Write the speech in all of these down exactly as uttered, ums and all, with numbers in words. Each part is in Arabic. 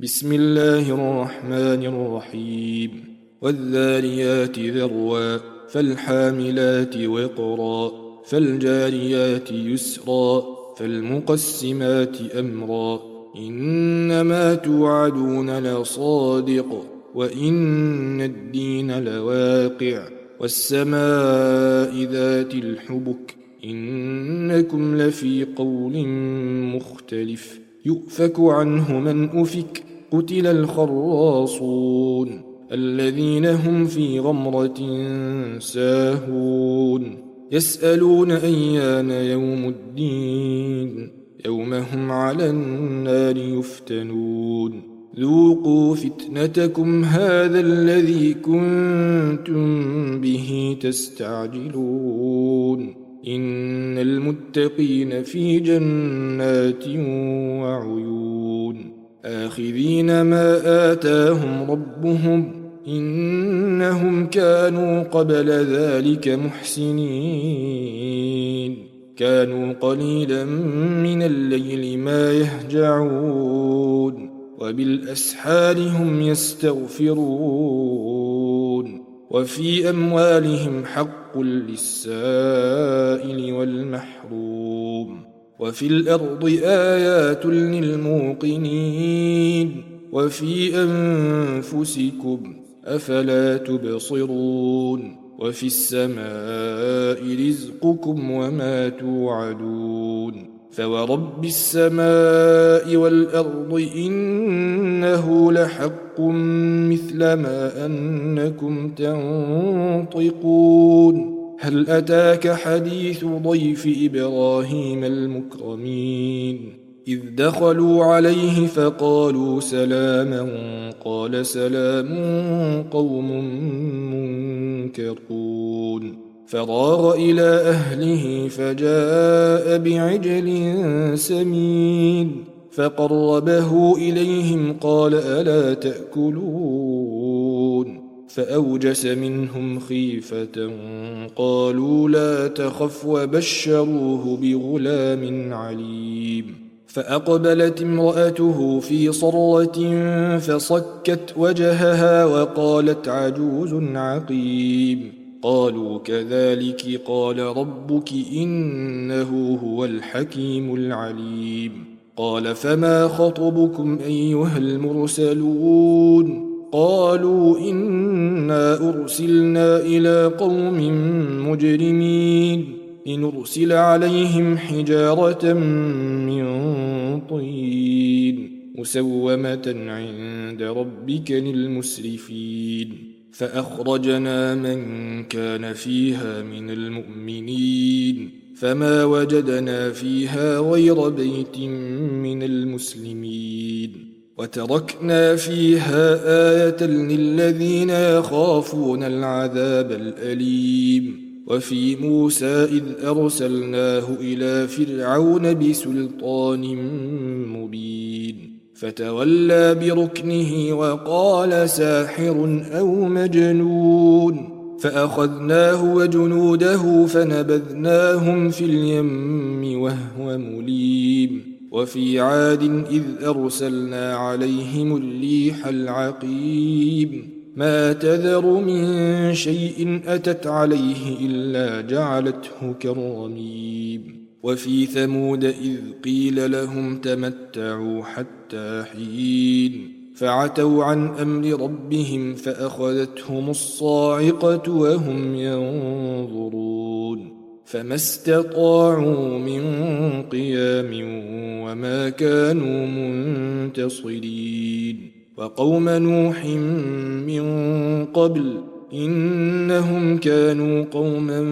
بسم الله الرحمن الرحيم والذاريات ذروا فالحاملات وقرا فالجاريات يسرا فالمقسمات أمرا إنما توعدون لصادق وإن الدين لواقع والسماء ذات الحبك إنكم لفي قول مختلف يؤفك عنه من أفك قتل الخراصون الذين هم في غمرة ساهون يسألون أيان يوم الدين يوم هم على النار يفتنون ذوقوا فتنتكم هذا الذي كنتم به تستعجلون إن المتقين في جنات وعيون آخذين ما آتاهم ربهم إنهم كانوا قبل ذلك محسنين كانوا قليلا من الليل ما يهجعون وبالأسحار هم يستغفرون وفي أموالهم حق للسائل والمحروم وفي الأرض آيات للموقنين وفي أنفسكم أفلا تبصرون وفي السماء رزقكم وما توعدون فورب السماء والأرض إنه لحق مثل ما أنكم تنطقون هل أتاك حديث ضيف إبراهيم المكرمين إذ دخلوا عليه فقالوا سلاما قال سلام قوم منكرون فراغ إلى أهله فجاء بعجل سمين فقربه إليهم قال ألا تأكلون فأوجس منهم خيفة قالوا لا تخف وبشروه بغلام عليم فأقبلت امرأته في صرة فصكت وجهها وقالت عجوز عقيم قالوا كذلك قال ربك إنه هو الحكيم العليم قال فما خطبكم أيها المرسلون قالوا إنا أرسلنا إلى قوم مجرمين لنرسل عليهم حجارة من طين مسومة عند ربك للمسرفين فأخرجنا من كان فيها من المؤمنين فما وجدنا فيها غير بيت من المسلمين وتركنا فيها آية للذين يخافون العذاب الأليم وفي موسى إذ أرسلناه إلى فرعون بسلطان مبين فتولى بركنه وقال ساحر أو مجنون فأخذناه وجنوده فنبذناهم في اليم وهو مليم وفي عاد إذ أرسلنا عليهم الريح العقيم ما تذر من شيء أتت عليه إلا جعلته كالرميم وفي ثمود إذ قيل لهم تمتعوا حتى حين فعتوا عن أمر ربهم فأخذتهم الصاعقة وهم ينظرون فما استطاعوا من قيام وما كانوا منتصرين وقوم نوح من قبل إنهم كانوا قوما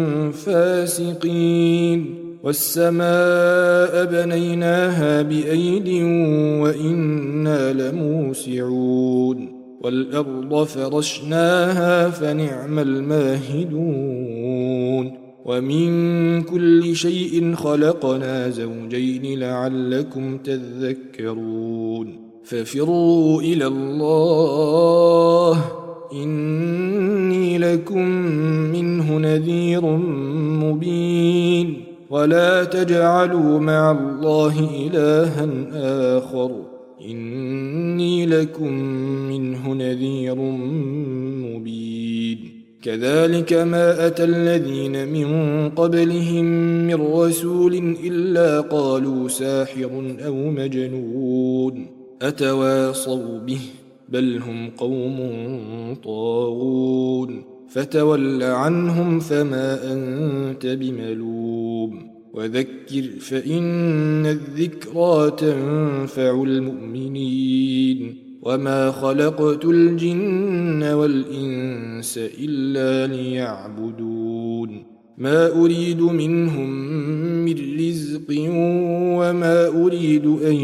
فاسقين والسماء بنيناها بأيد وإنا لموسعون والأرض فرشناها فنعم الماهدون ومن كل شيء خلقنا زوجين لعلكم تذكرون ففروا إلى الله إني لكم منه نذير مبين ولا تجعلوا مع الله إلها آخر إني لكم منه نذير مبين كذلك ما أتى الذين من قبلهم من رسول إلا قالوا ساحر أو مجنون أتواصوا به بل هم قوم طاغون فتول عنهم فما أنت بملوم وذكر فإن الذكرى تنفع المؤمنين وما خلقت الجن والإنس إلا ليعبدون ما أريد منهم من رزق وما أريد أن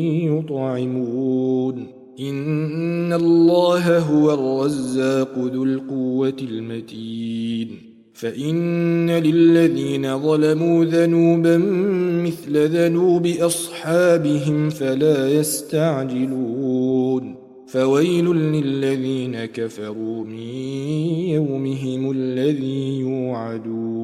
يطعمون إن الله هو الرزاق ذو القوة المتين فإن للذين ظلموا ذنوبا مثل ذنوب أصحابهم فلا يستعجلون فويل للذين كفروا من يومهم الذي يوعدون